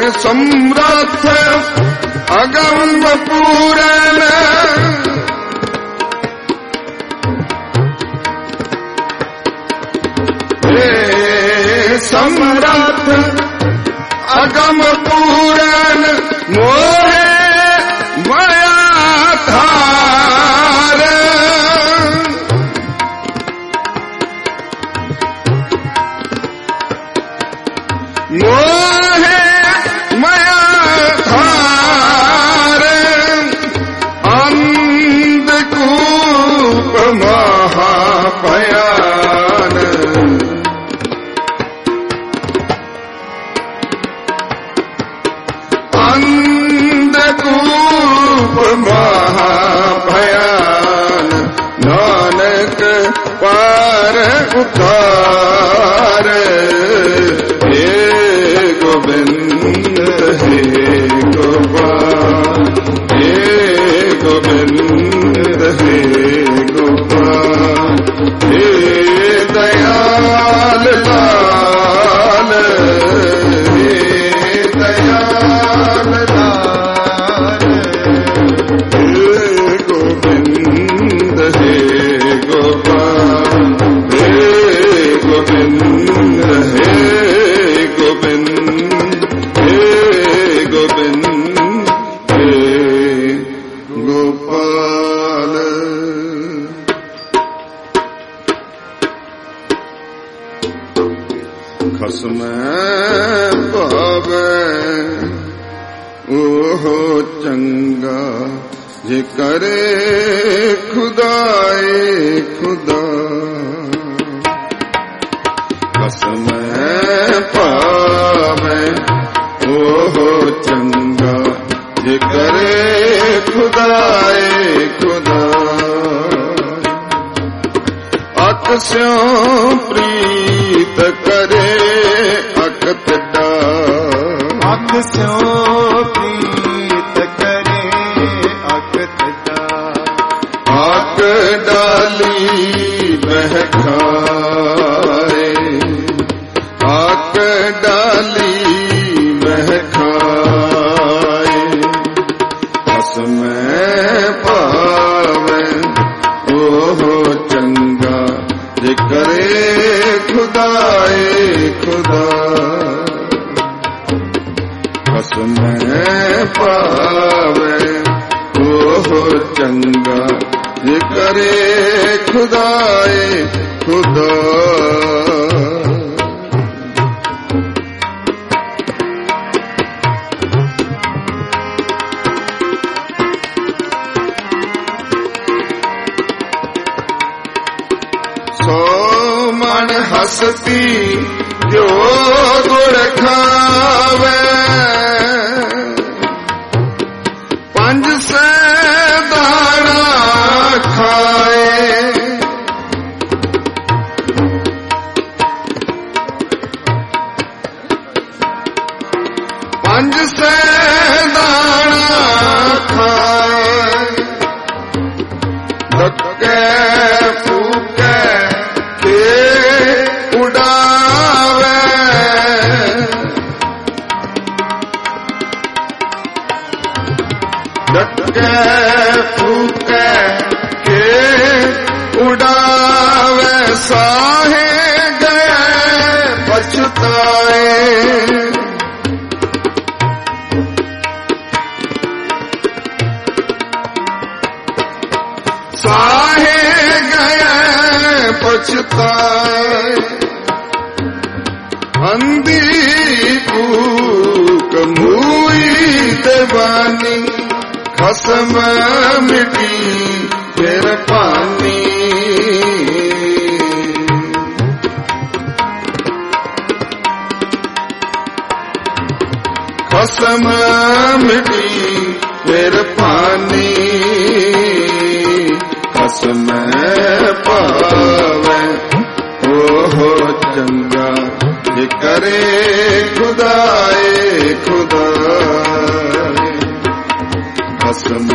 ਸਮਰੱਥ ਅਗੰਮ ਪੂਰਨ ਸਮਰੱਥ ਅਗੰਮ ਪੂਰਨ ਮੋਹਿ ਮਾਇਆ ਧਾਰ ਮੋਹਿ ਮਾਇਆ ਧਾਰ ਅੰਧਕੂਪ ਮਹਾ ਭਿਆਨ ਅੰਧਕੂਪ ਮਹਾ ਭਿਆਨ ਨਾਨਕ ਪਾਰ ਉਤਾਰ ਹੇ ਗੋਬਿੰਦ ਹੇ ਗੋਪਾਲ ਹੇ ਗੋਬਿੰਦ ਹੇ ਗੋਪਾਲ ਹੇ ਦਇਆਲ ਲਾਲ ਹੇ ਦਇਆਲ ਲਾਲ ਹੇ ਗੋਬਿੰਦ ਹੇ ਗੋਪਾਲ ਹੇ ਗੋਬਿੰਦ ਹੇ ਗੋਬਿੰਦ ਹੇ ਗੋਬਿੰਦ ਹੇ ਗੋਪਾਲ ਖਸਮੈ ਭਾਵੈ ਉਹ ਚੰਗਾ ਜੇ ਕਰੇ ਖੁਦਾਏ ਖੁਦਾ ਖਸਮੈ ਭਾਵੈ ਉਹ ਚੰਗਾ ਜੇ ਕਰੇ ਖੁਦਾਏ ਖੁਦਾ ਅਕ ਸਿਉ ਪ੍ਰੀਤ ਕਰੇ ਅਕਤ ਡਾ ਅਕ ਸਿਉ ਪ੍ਰੀਤ ਕਰੇ ਅਕਤ ਡਾ ਅਕ ਡਾਲੀ ਮਹਿਖਾਏ ਅਕ ਡਾਲੀ ਮਹਿਖਾਏ ਖਸਮੈ ਭਾਵੈ ਉਹ ਚੰਗਾ ਜੇ ਕਰੇ ਖੁਦਾਏ ਖੁਦਾ ਖਸਮੈ ਭਾਵੈ ਉਹ ਚੰਗਾ ਜੇ ਕਰੇ ਖੁਦਾਏ ਖੁਦਾ ਮਨ ਹਸਤੀ ਜੋ ਗੁਰ ਖਾਵੇ ਪੰਜ ਸੈ ਦਾਣਾ ਖਾਏ ਪੰਜ ਸੈ ਦਾਣਾ ਖਾਏ ਧੱਕੇ ਫੂਕੇ ਉਡਾਵੇ ਧੱਕੇ ਫੂਕੇ ਕੇ ਉਡਾਵੇ ਸਾਹੇ ਗਏ ਪਛਤਾਏ ਸਾਹੇ ਗਏ ਪਛਤਾਏ ਅੰਧੀ ਕੂਕ ਮੂਈ ਦੇਵਾਨੀ ਖਸਮ ਮਿਟੀ ਫਿਰ ਪਾਨੀ ਖਸਮ ਮਿਟੀ ਫਿਰ ਪਾਨੀ ਖਸਮ ਭਾਵੈ ਉਹ ਚੰਗਾ ਜੇ ਕਰੇ ਖੁਦਾਏ ਖੁਦਾ ਖਸਮ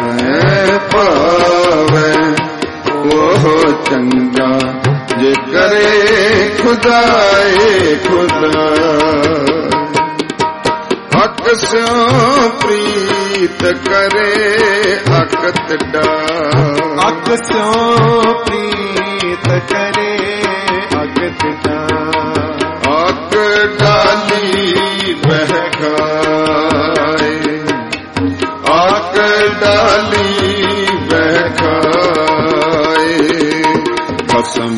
ਭਾਵੈ ਉਹ ਚੰਗਾ ਜੇ ਕਰੇ ਖੁਦਾਏ ਖੁਦਾ ਅਕਸਿਓ ਪ੍ਰੀਤ ਕਰੇ ਅਕਤ ਡਾਲ। ਅਕਸਿਓ ਪ੍ਰੀਤ ਕਰੇ ਅਕਤ ਡਾਲ। ਅਕ ਡਾਲੀ ਬਹਿ ਖਾਏ ਅਕ ਡਾਲੀ ਬਹਿ ਖਾਏ ਖਸਮ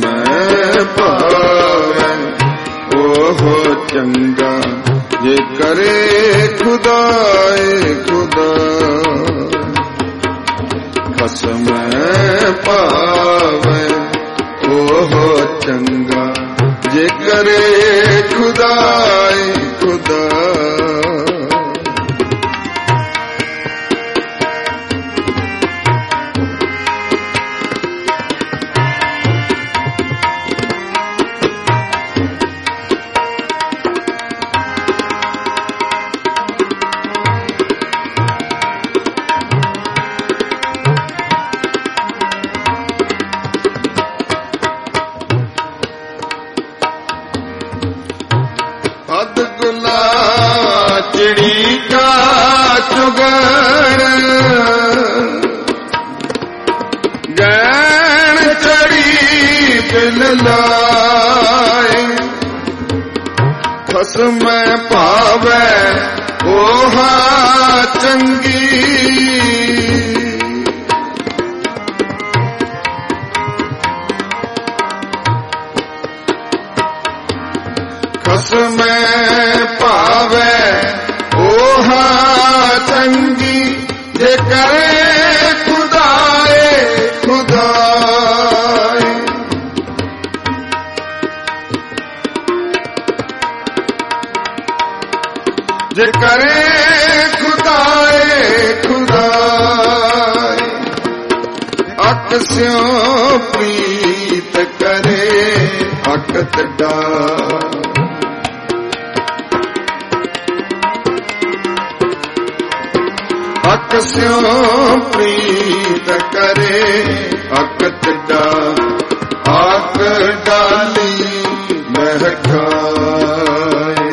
ਭਾਵੈ ਉਹ ਚੰਗਾ ਜੇ ਕਰੇ ਖੁਦਾਏ ਖੁਦਾ। ਖਸਮ ਭਾਵੈ ਉਹ ਚੰਗਾ ਜੇ ਕਰੇ ਖੁਦਾਏ ਖੁਦਾ। ਚਿੜੀ ਕਾ ਚੁਗਣ ਗੈਣ ਚੜੀ ਬਿਲ ਲਾਏ ਖਸਮ ਭਾਵੈ ਉਹਾ ਚੰਗੀ। ਖਸਮ ਭਾਵੈ ਉਹਾ ਚੰਗੀ ਜੇ ਕਰੇ ਖੁਦਾਏ ਖੁਦਾਏ। ਜੇ ਕਰੇ ਖੁਦਾਏ ਖੁਦਾਏ। ਅਕਸਿਓ ਪ੍ਰੀਤ ਕਰੇ ਅਕਤ ਡਾਲ। ਅਕਸਿਓ ਪ੍ਰੀਤ ਕਰੇ ਅਕਤ ਡਾਲ। ਅਕ ਡਾਲੀ ਮਹਿ ਖਾਏ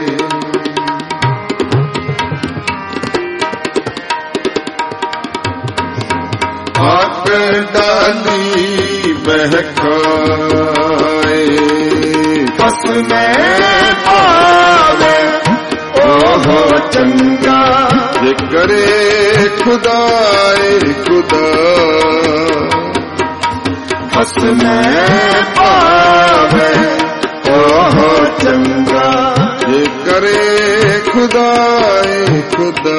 ਅਕ ਡਾਲੀ ਮਹਿ ਖਾਏ। ਖਸਮ ਭਾਵੈ ਉਹ ਚੰਗਾ ਜੇ ਕਰੇ ਖੁਦਾਏ ਖੁਦਾ। ਖਸਮ ਭਾਵੈ ਉਹ ਚੰਗਾ ਜੇ ਕਰੇ ਖੁਦਾਏ ਖੁਦਾ।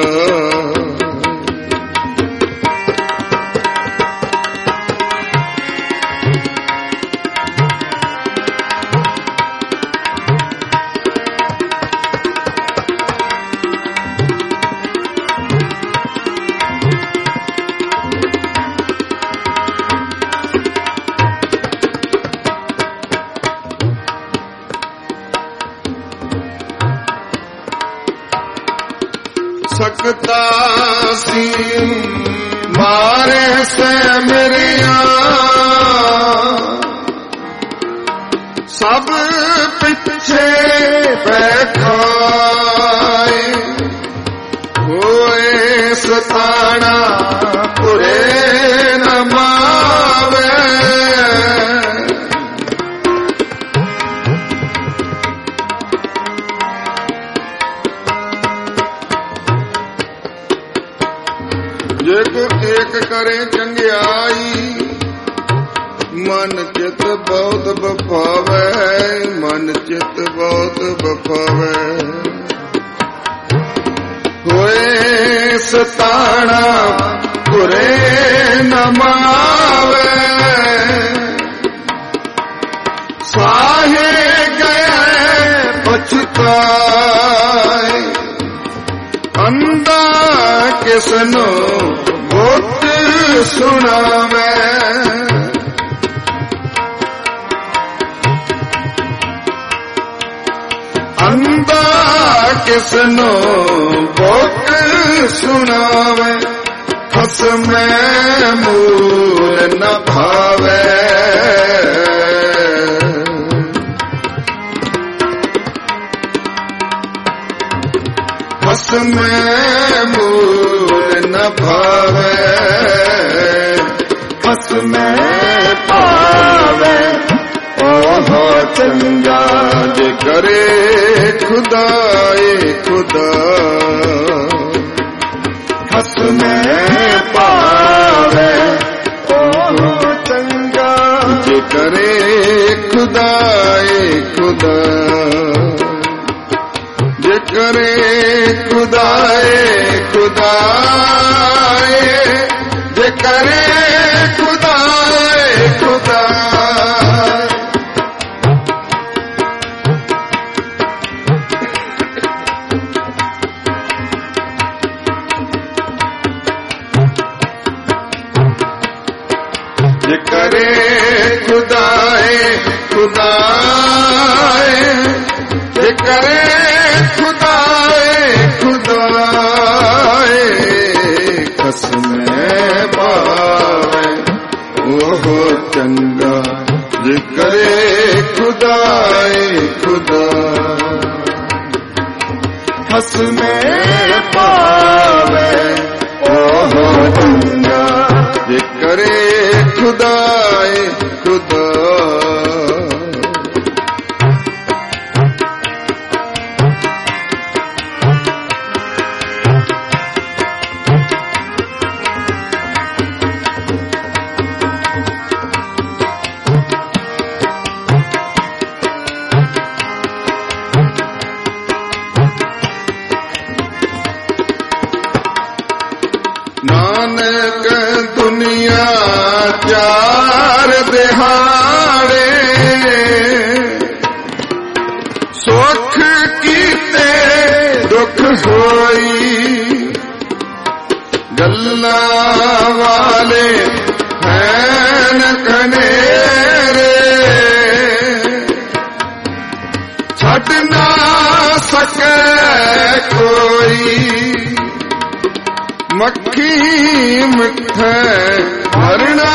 ਸਕਤਾ ਸੀ ਮਾਰੇ ਸੇ ਮੇਰੀਆਂ ਸਭ ਪਿੱਛੇ ਬੈਠਾਏ ਹੋਏ ਸਤਾਣਾ ਪੁਰੇ ਨ ਮਾਵੇ। ਜੇ ਕੋ ਏਕ ਕਰੇ ਚੰਗਿਆਈ ਮਨ ਚਿਤ ਬਹੁਤ ਬਫਾਵੈ। ਮਨ ਚਿਤ ਬਹੁਤ ਬਫਾਵੈ ਹੋਏ ਸਤਾਣਾ ਪੁਰੇ ਨ ਮਾਵੇ। ਸਾਹੇ ਗਏ ਪਛਤਾਏ ਅੰਦਾ ਕਿਸਨੋ ਬੋਤ ਸੁਣਾਵੇ। ਅੰਦਾ ਕਿਸਨੋ ਬੋਤ ਸੁਣਾਵੇ। ਖਸਮ ਮੂਲ ਨ ਭਾਵੇ। खसमे मूल न भावे खसमे पावे ओहो चंगा जे करे खुदाए खुदा खसमे पावे ओहो चंगा जे करे खुदाए खुदा जे करे खुदाए खुदाए जे करे खुदाए खुदा जे करे खुदाए खुदाए जे करे खुदाए खुदाए खसमे पावे ओहो चंगा जे करे खुदाए खुदा खसमे पावे ओहो चंगा जे करे खुदाए खुदा नानक दुनिया चार दिहाड़े सुख कीते दुख होई गल्ला वाले हैं कनेरे छट ना सके कोई मक्खी मिठे मरना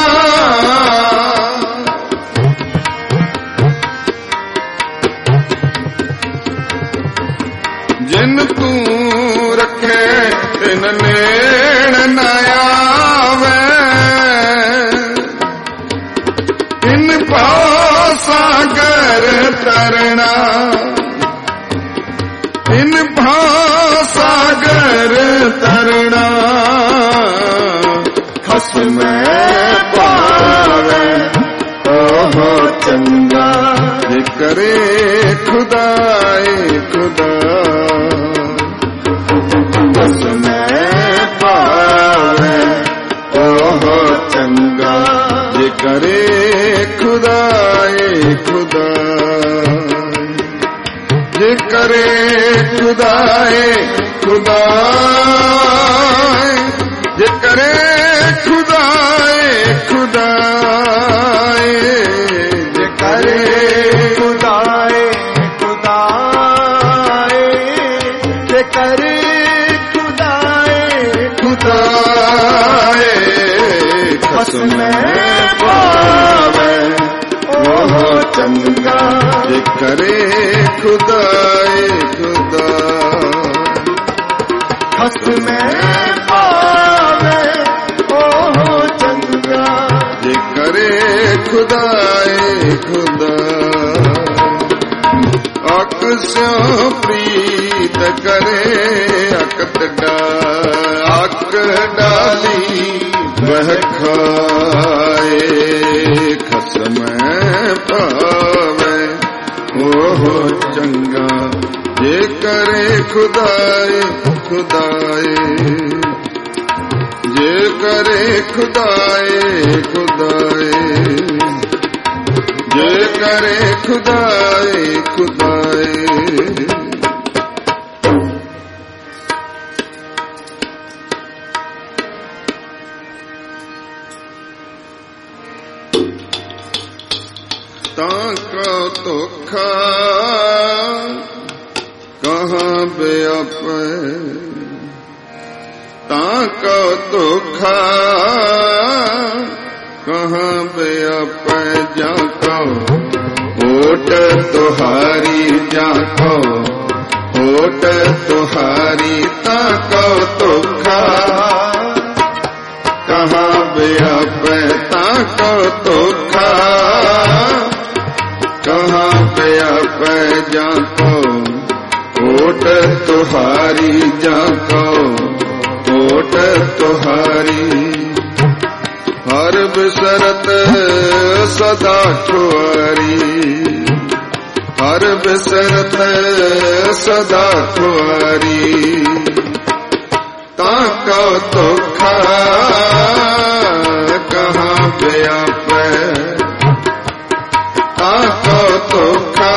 जिन तू रखे तिन नेड़ न आवे इन पाओ सागर तरना इन भाव सागर तरना खसमे पावे ओहो चंगा जे करे खुदाए खुदा खसमे पावे ओहो चंगा जे करे खुदाए खुदा जे करे खुदाए खुदाए जे करे खुदाए खुदाए जे करे खुदाए खुदाए जे करे खुदाए खुदाए खसमे पावे ओहो चंगा जे करे खुदाए खुदा खसमे पावे ओहो चंगा जे करे खुदाए खुदा अक्स्यों प्रीत करे अकत आक डाली वह खाए खसमे पावे ओहो चंगा जे करे खुदाए खुदाए जे करे खुदाए खुदाए जे करे खुदाए खुदाए ताका तोखा कहाँ बेअपे ताका तोखा कहाँ बेअपे जाको होट तुहारी जाको होट तुहारी जाको ओट तुहारी जाको ओट तुहारी हर बिसरत सदा खुआरी हर बिसरत सदा खुआरी ताको तो खा कहाँ पे आपे ताको तो खा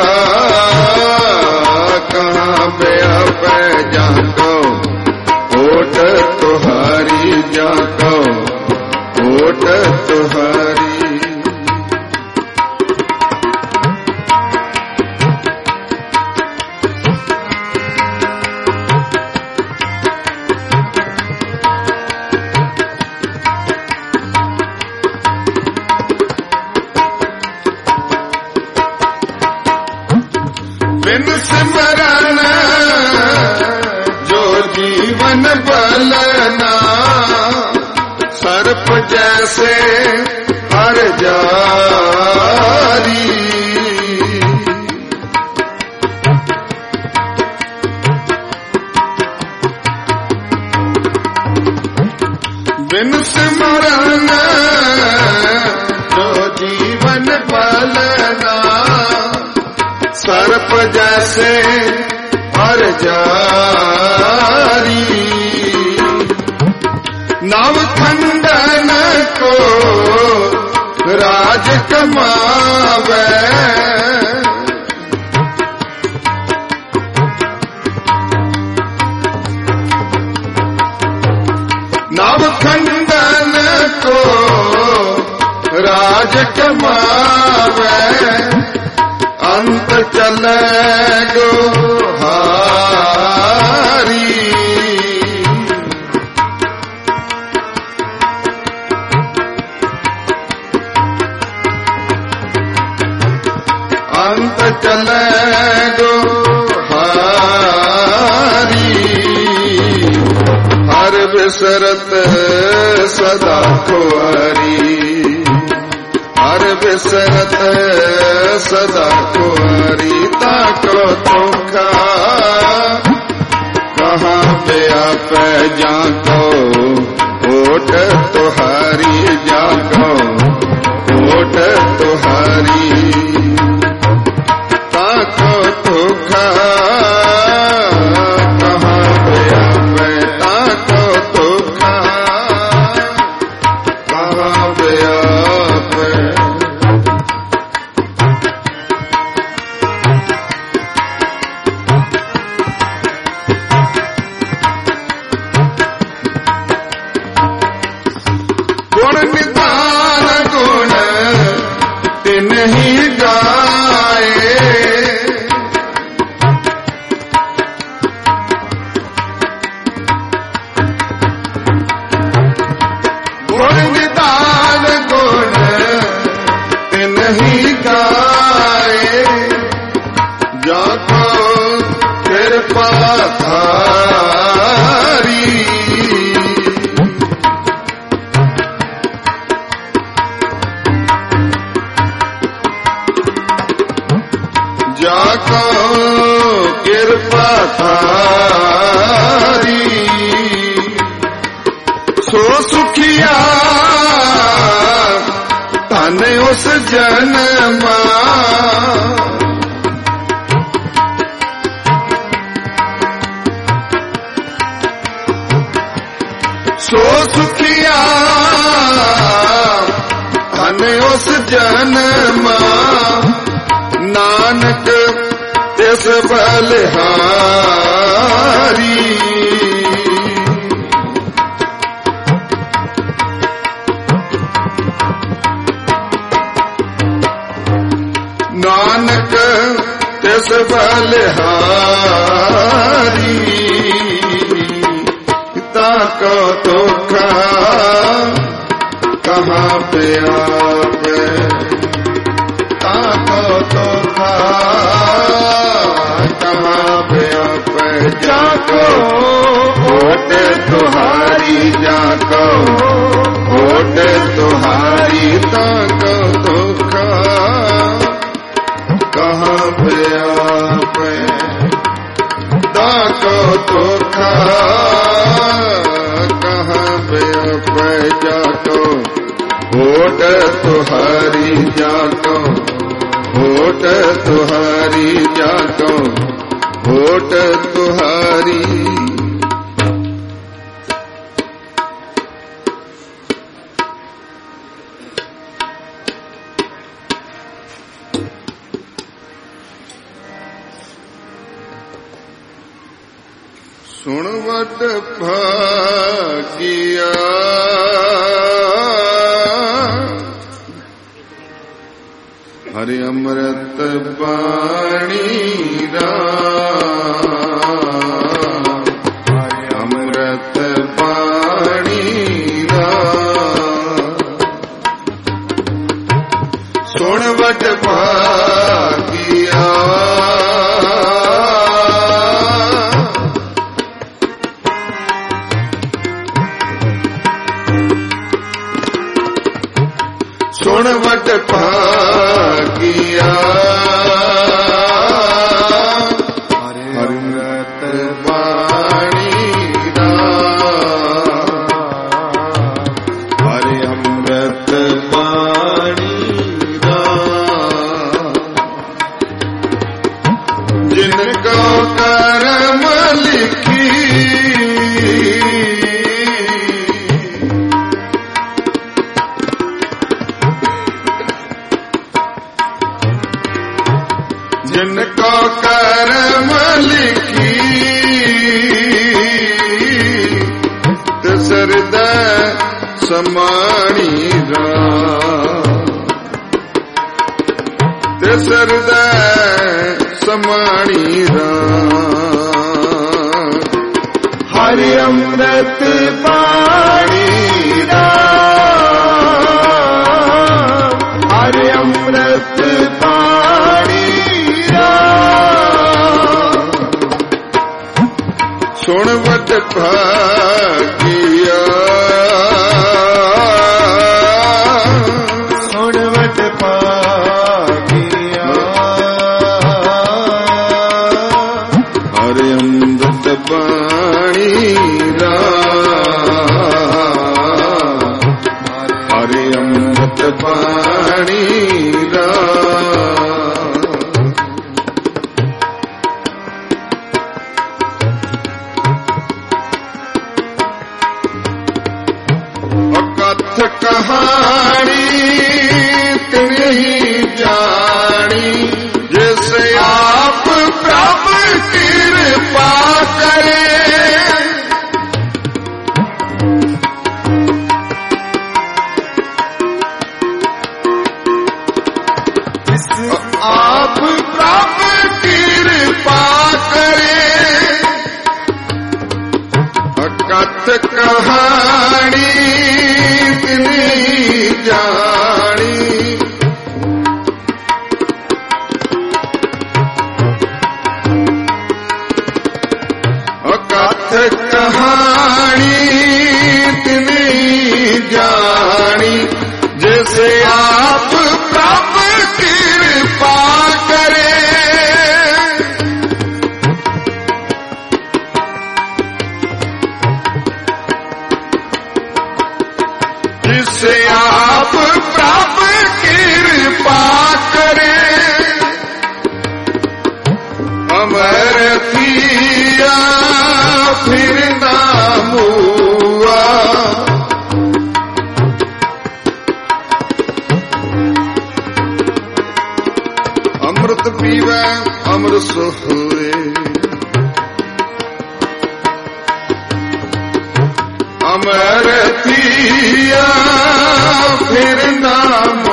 कहाँ पे आपे जाको ओट तुहारी जाको ओट तुहारी बिन सिमरन जो जीवन बलना सर्प जैसे हर जारी बिन सिमरन जो जीवन बलना सर्प जैसे हर जारी नव खंडन को राज कमावे नव खंडन को राज कमावे अंत चले गो हारी अंत चले गो हारी हर बिसरत सदा खुआरी हर बिसरत सदा कुआरी ताको तुखा कहाँ पे आप जाको ओट तुहारी जाको ओट तुहारी ताको तुखा कहाँ पे आप ताको तुखा कहाँ पे आप नहीं गाए गुण निदान गुण नहीं गाए जाको कृपा थारी जाको कृपा थारी सो सुखिया तने उस जन्मा सो सुखिया तने उस जन्मा नानक तिस बलिहारी नानक तिस बलिहारी ताको तुखा कहाँ पे आप ताको तुखा कहाँ पे आप जाको ओट तुहारी जाको ओट तुहारी ताको तुखा कहाँ पे आप धोखा कहाँ व्यापै जाको होठ तुहारी जाको होठ तुहारी जाको होठ तुहारी सुनवत भागिया हरि अमृत पाणी हरि अमृत पाणी सुनवत भागिया सुनवट भागिया हरि अमृत वाणी हरि अमृत वाणी जिनको कर्म लिखी जिनको कर्म लिखी तिस हृदय समाणी तिस हृदय समाणी हरि अमृत पाणी हरि अमृत पाणी सुनवत भागिया सुनवत भागिया हरि अमृत पाणी हरि अमृत पाणी कहानी तिने ही जानी जिसे आप प्रभु कृपा करे आप प्रभु कृपा करे कथ कहानी जानी कथ कहानी तिने जानी जैसे आप प्रभु कृपा करे जिससे आप प्रभु कृपा करे अमर थिया फिर नाम हुआ अमृत पीवे अमृत सोए अमर थिया फिर नाम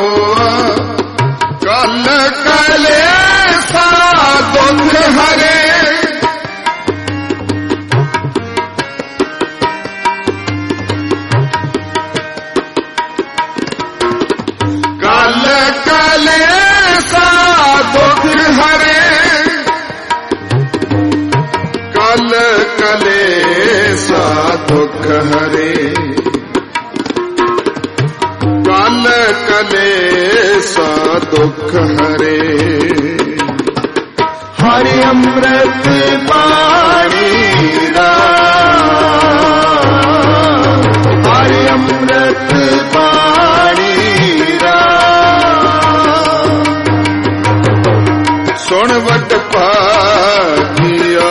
कल कले सा दुख हरे कल कले सा दुख हरे कल कले सा दुख हरे कल कले सा दुख हरे हरि अमृत पानी राम, हरि अमृत पानी राम। सुन वट पागिया,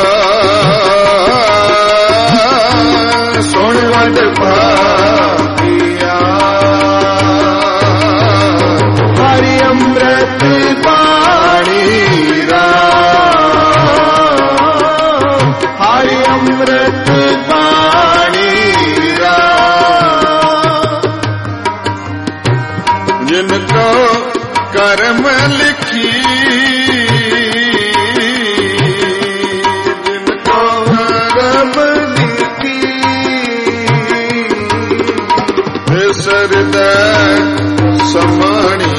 सुन वट पागिया, हरि अमृत पानी राम, हरि अमृत पानी राम। जिनको कर्म लिखी, जिनको कर्म लिखी, हृदय समाणी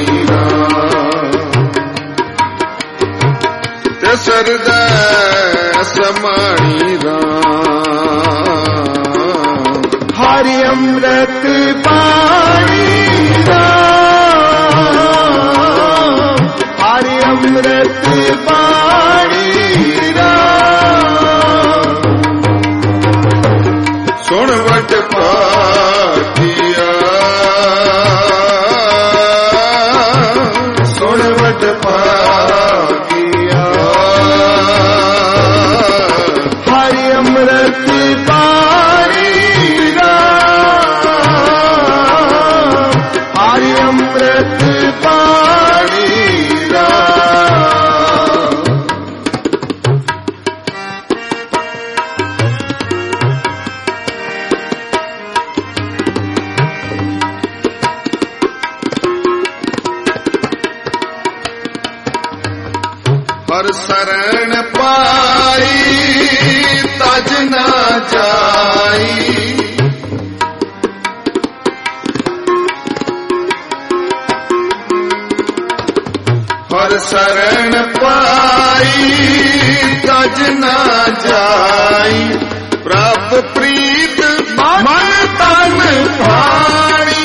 हृदय समाणी राम। हरि अमृत पानी राम, हरि अमृत पानी राम। सुन वट पागिया, सुन वट पागिया, हरि अमृत पानी राम, हरि अमृत पानी राम। हर शरण पाई तज ना जाई, हर शरण पाई तज ना जाई, प्रभ प्रीत मन तन भाई।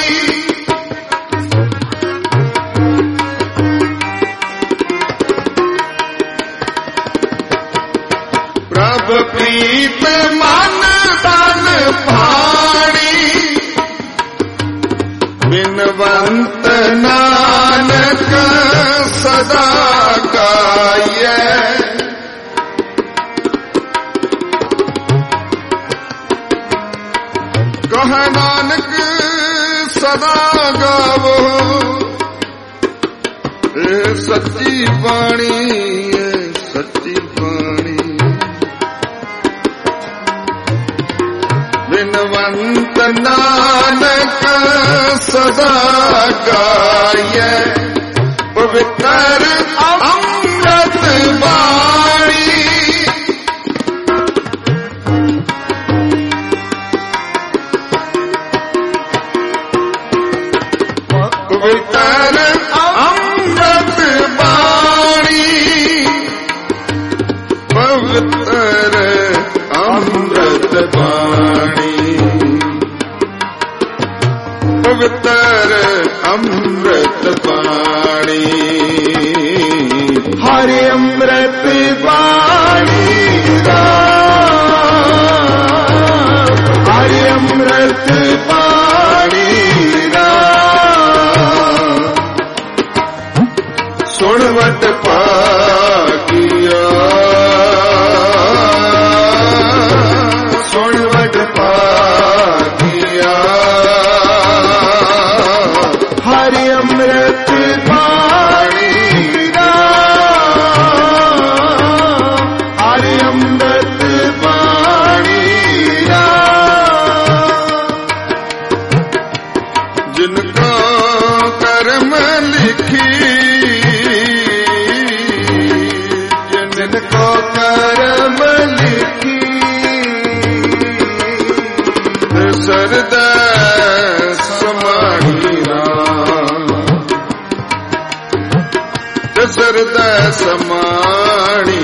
प्रभ प्रीत मन तन भाई, बिनवंत नानक सदा गाये। कह नानक सदा गावो, ए सच्ची बाणी, ए सच्ची बाणी। बिनवंत नानक सदा गाये, पवित्र अमृत वाणी। पवित्र अमृत वाणी, पवित्र अमृत वाणी, पवित्र अमृत वाणी। हरि अमृत पानी राम, हरि अमृत पानी राम। सुन वट पागिया, सुन वट पागिया, हरि अमृत पानी राम, हरि अमृत पानी राम। जिनको कर्म लिखी, जिनको कर्म लिखी, हृदय समाणी राम, हृदय समाणी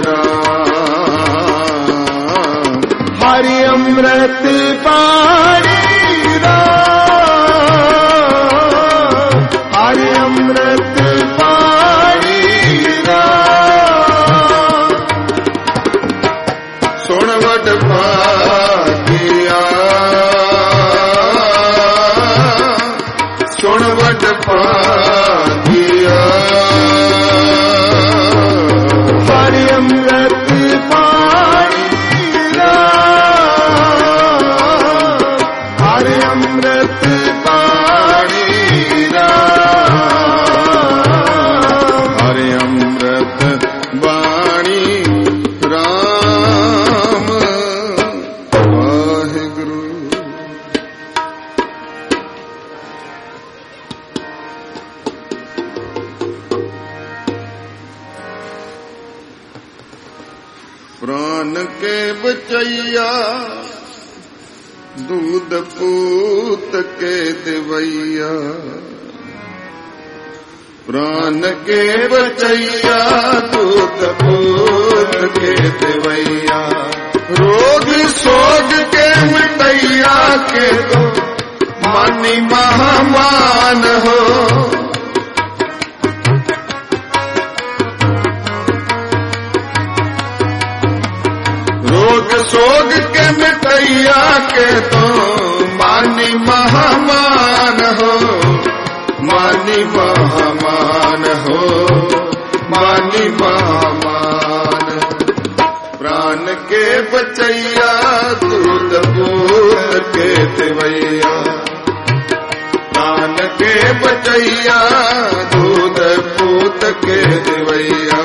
राम। हरि अमृत पानी राम, हरि अमृत पानी राम। पातिया हरि अमृत पानी हरि अमृत पानी हरि अमृत वाणी राम वाहिगुरु। प्राण के बचैया दूध पूत के दिवैया प्राण के बचैया दूध पूत के दिवैया रोग सोग के मिटैया के दो मानी महामान हो रोग सोग के मिटैया के तो मानी महामान हो मानी महामान हो मानी महामान प्राण के बचैया दूध पूत के दिवैया प्राण के बचैया दूध पूत के दिवैया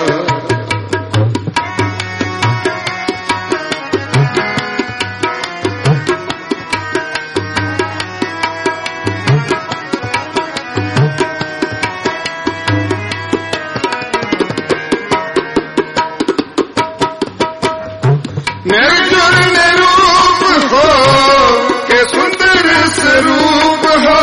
निर्जुर निरूप हो के सुंदर स्वरूप हो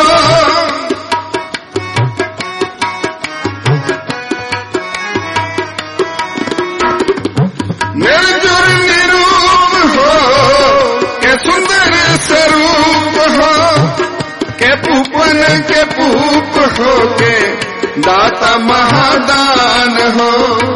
निर्जुर निरूप हो के सुंदर स्वरूप हो के पूपन के पूप हो के दाता महादान हो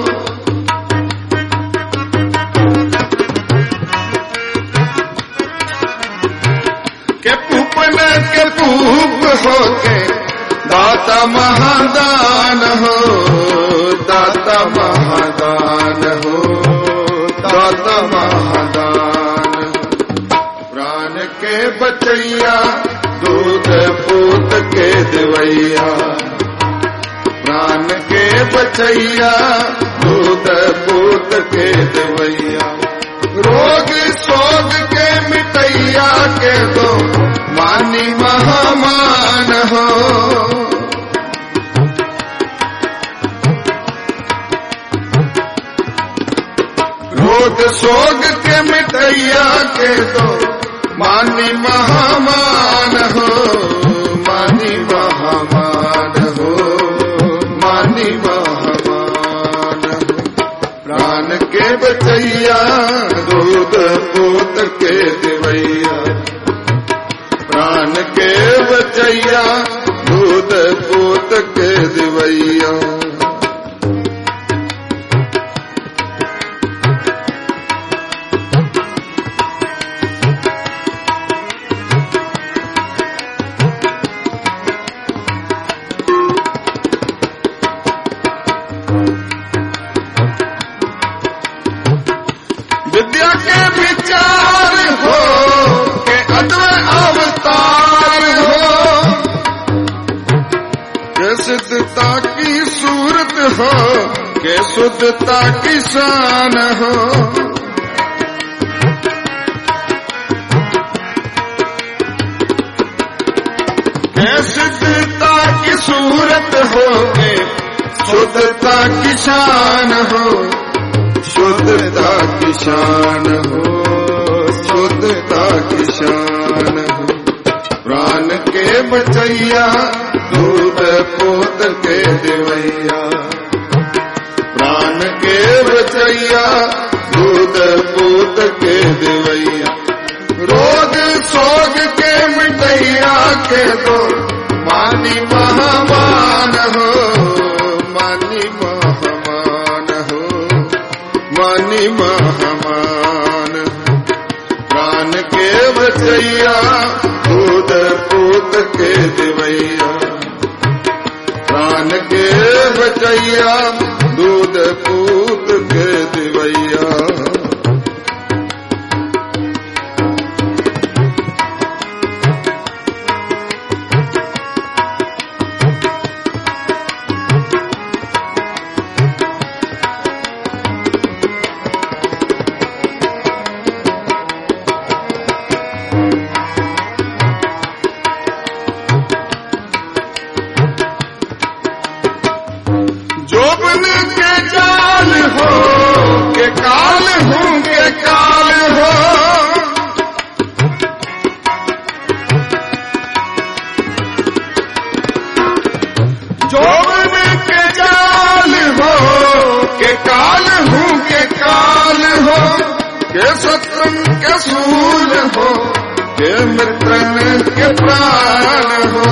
के पूप हो के दाता महादान हो दाता महादान हो दाता महादान प्राण के बचैया दूध पूत के दिवैया प्राण के बचैया दूध पूत के दिवैया रोग सोग के मिटैया के दो मानी महामान हो रोग सोग के मिटैया के दो मानी महामान हो मानी महामान हो मानी महामान प्राण के बचैया दूध पूत के दिवैया प्राण के बचैया दूध पूत के दिवैया विद्या के विचार हो के अद्वैत अवतार हो के सिद्धता की सूरत हो के शुद्धता की शान हो के सिद्धता की सूरत हो के शुद्धता की शान हो शुद्धता की शान हो शुद्धता की शान हो प्राण के बचैया दूध पूत के दिवैया प्राण के बचैया दूध पूत के दिवैया रोग सोग के मिटैया के दो मानी महामान हो मानी महामान हो मानी महामान प्राण के बचैया दूध पूत के दिवैया बचैया दूध पूत के दिवैया। के शत्रु के सूल हो, के मित्रन के प्राण हो।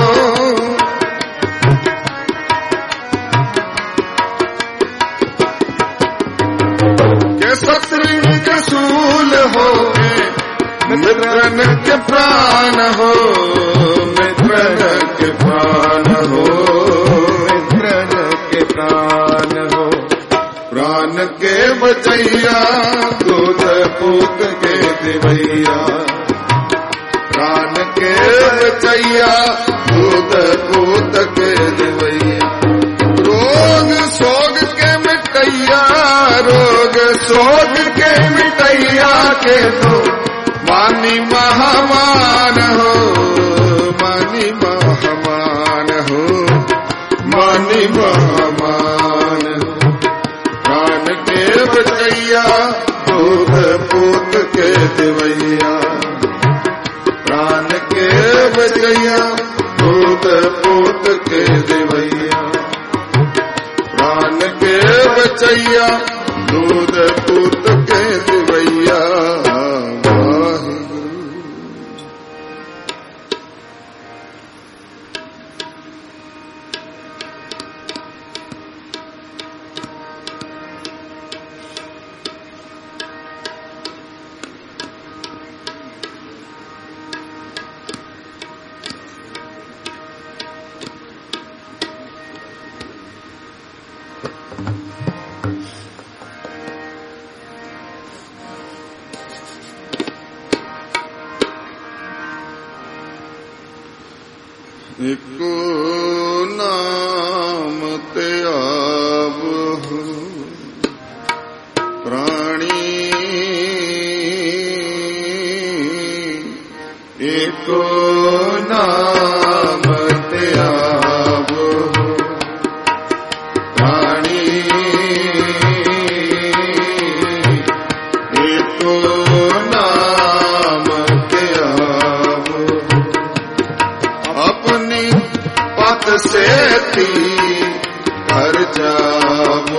के शत्रु के सूल हो, मित्रन के प्राण हो, मित्रन के प्राण हो, मित्रन के प्राण हो। प्राण के बचैया दूध पूत के दिवैया। प्राण के बचैया दूध पूत के दिवैया। रोग सोग के मिटैया, रोग सोग के मिटैया के दो मानी महामान हो, मानी महामान हो, मानी महामान हो। प्राण के बचैया दूध पूत के दिवैया। प्राण के बचैया दूध पूत के दिवैया। प्राण के बचैया दूध पूत के दिवैया। एको नाम ते आब हो प्राणी। एको नाम ते आब हो प्राणी। एको नाम ते आब अपनी पत से थी हर जाबो।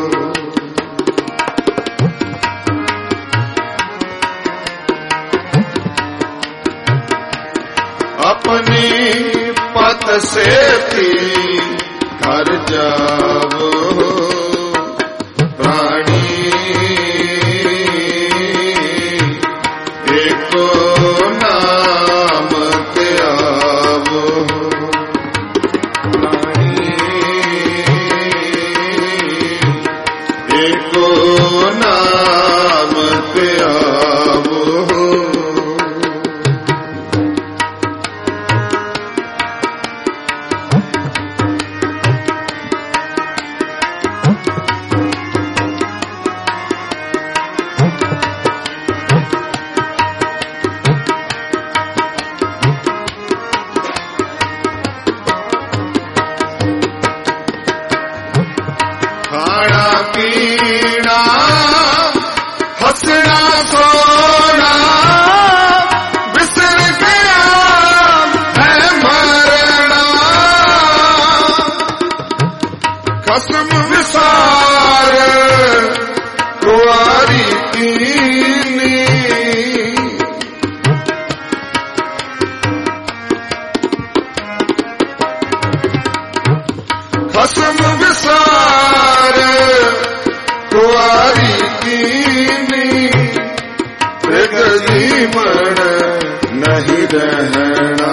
अपनी पत से थी हर जाबो प्राणी। एको नाम ते आबो एको नाम ते आबो। खाना पीना हंसना सोना बिसर गया है मरना। कसम विसार कुंवारी कीनी। कसम विसार कुंवारी कीनी। जीवन नहीं रहना।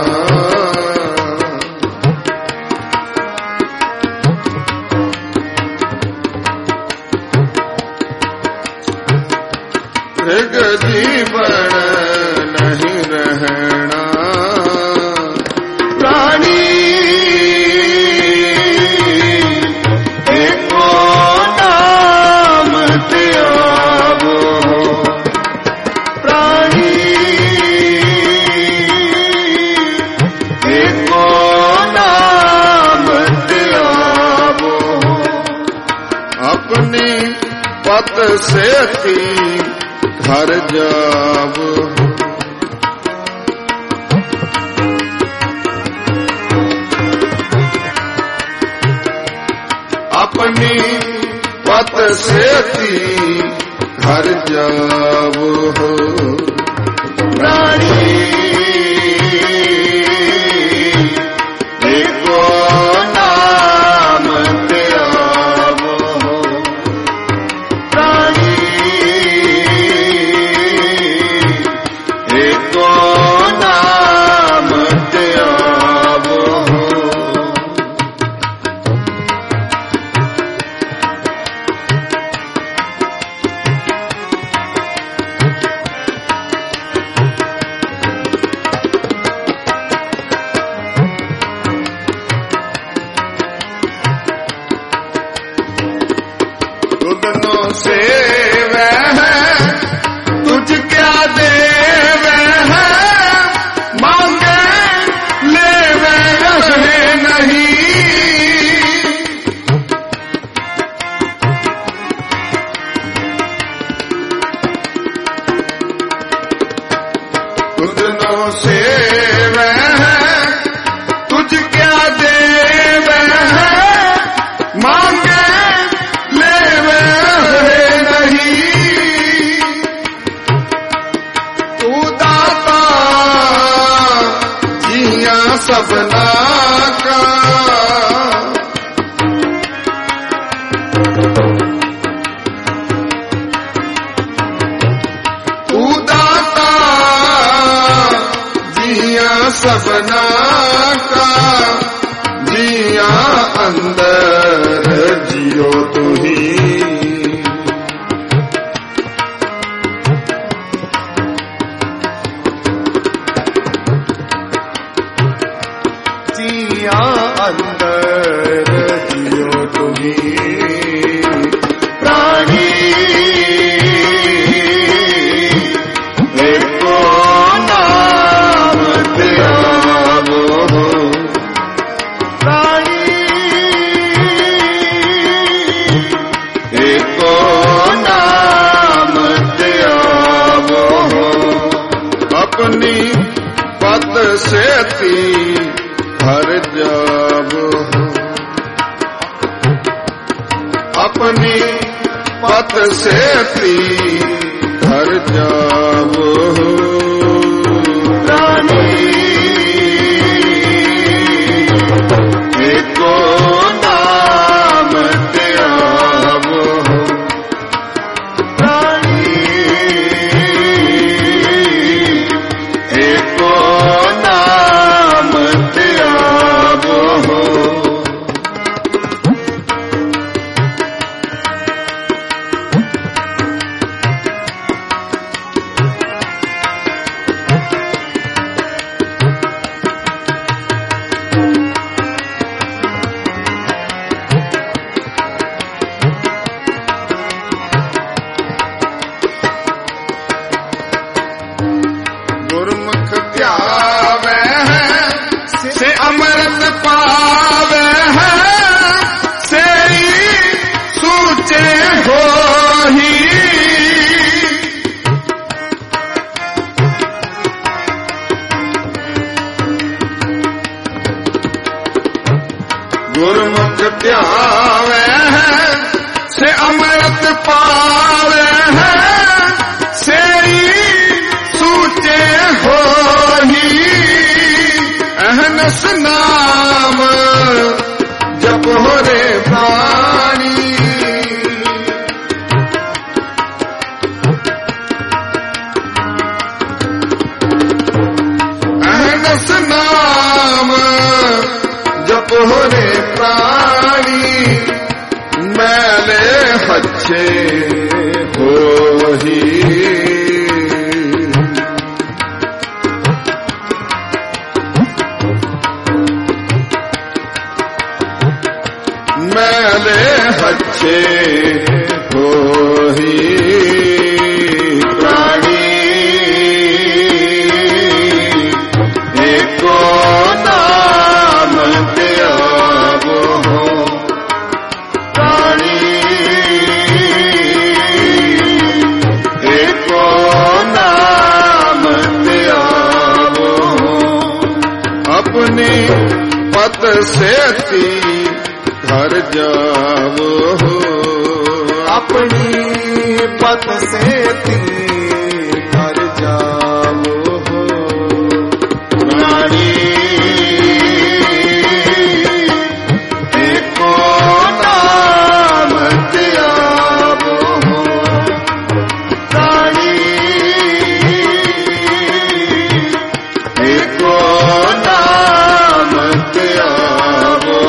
मृग जीवन नहीं रहना। प्राणी एको नाम त्यागो, प्राणी एको नाम त्यागो। अपनी पत सेती घर जावो, अपनी पत सेती घर जावो। प्राणी एको नाम त्यागो, प्राणी एको नाम त्यागो। तुदनो से वह तुझ क्या दे वह, मांगे ले वह नहीं। तुदनो से वह तुझ क्या दे वह, मांगे सबना का। तू दाता जिया सबना का, जिया अंदर जियो तू ही। जिया अंदर जियो तुम्ही। प्राणी एको नाम त्यागो, प्राणी एको नाम त्यागो। अपनी पत सेती घर जावो, अपनी पत सेती घर जावो। प्राणी एको नाम त्यागो, प्राणी एको नाम त्यागो। गुरमुख त्यावे से अमृत पावे है, से सूचे हो ही। गुरमुख त्यावे से अमृत पावे है, से सूचे हो ही। अहनस नाम जप हो रे प्राणी, अहनस नाम जप हो रे प्राणी। मैले हच्छे हो ही। सेती घर जावो अपनी पत सेती घर जावो प्राणी एको नाम त्यावो प्राणी एको नाम त्यावो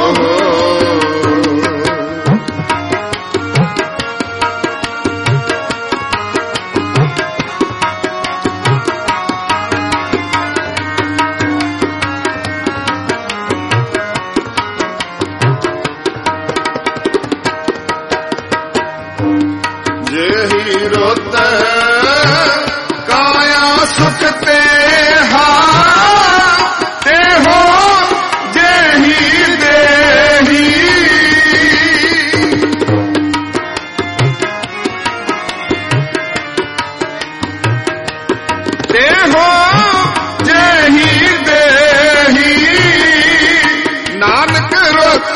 सुखते हा ते हो जेही देही ते हो जेही देही नानक रुत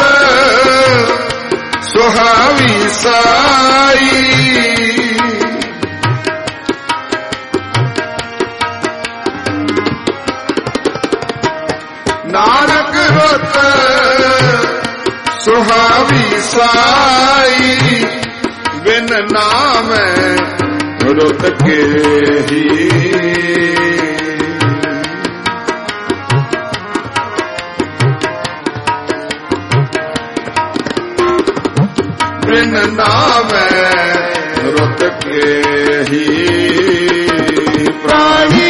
सुहावी साई नानक रुत सुहावी साई बिन नाम रुत के ही बिन नाम रुत के ही प्राणी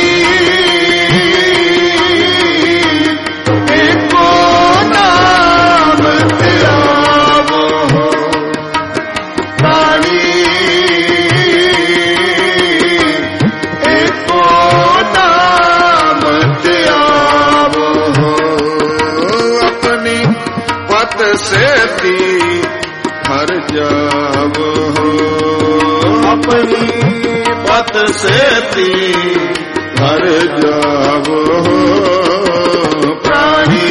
सेती हर जावो अपनी पत सेती हर जावो प्राणी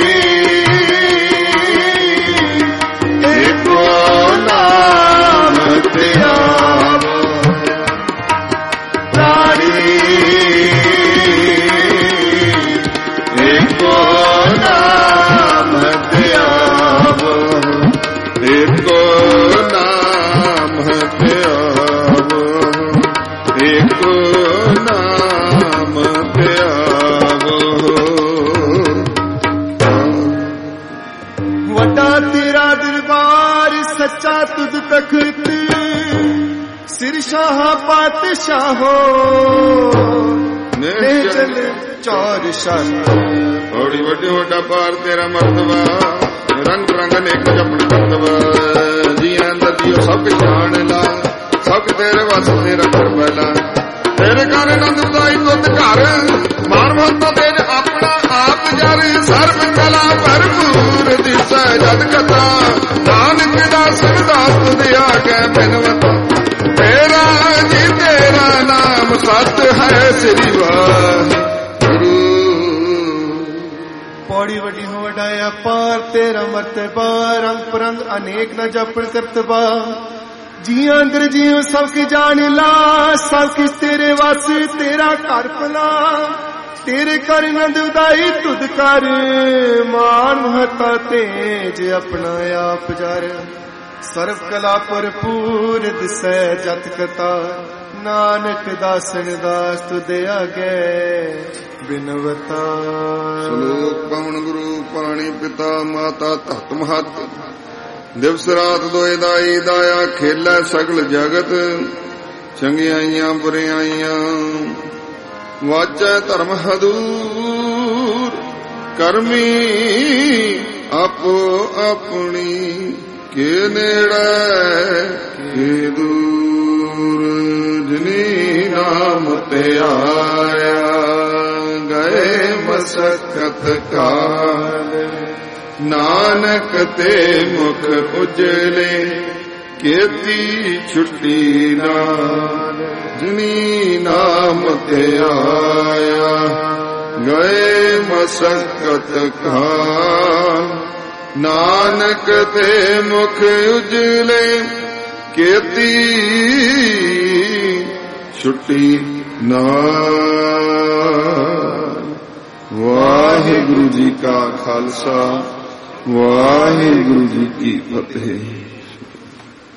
एको नाम त्यावो प्राणी एको नाम त्यावो एको नाम त्यावो एको नाम त्यावो वड्डा तेरा दरबार सच्चा तुझ तखत सिर शाह पातशाहो चल चौर शाह बड़ी वड्डी वड्डा पार तेरा मर्तबा रंग रंग अनेक जपन करतबा जिया अंदर दियो सब जान ला सब तेरे वास तेरा कर बैला तेरे घर नंद उदाई तुद घर मार मोहत तेज अपना आप जर सर्व कला भरपूर दिसै जद कथा नानक दासन दास तुद आगे बिनवता तेरा जी तेरा नाम सत है श्री वाहिगुरु पौड़ी वड्डी हो वडाया पार तेरा मर्तबा रंग परंग अनेक न जपन करतबा जिया अंदर जियो सबकी जान ला सब किस तेरे वास तेरा घर भला तेरे कर नंद उदाई तुद कर मान महता तेज अपना आप जर सर्व कला भरपूर दिसै जत कथा नानक दासन दास तुद आगे बिनवता श्लोक पवन गुरु पाणी पिता माता तत महत दिवस रात दोए दाई दाया खेलै सगल जगत चंगियाइयां बुरियाइयां वाचै धर्म हदूर करमी आपो अपनी के नेड़ै के दूर जिनी नाम ते आया गए मसकत काल नानक ते मुख उजले केती छुट्टी नाल जिनी नाम ते आया ਗਏ ਮਸਕਤ ਖਾਨ। ਨਾਨਕ ਤੇ ਮੁਖ ਉਜਲੇ ਕੀਤੀ ਛੁੱਟੀ ਨਾਮ। ਵਾਹਿਗੁਰੂ ਜੀ ਕਾ ਖਾਲਸਾ, ਵਾਹਿਗੁਰੂ ਜੀ ਕੀ ਫਤਿਹ।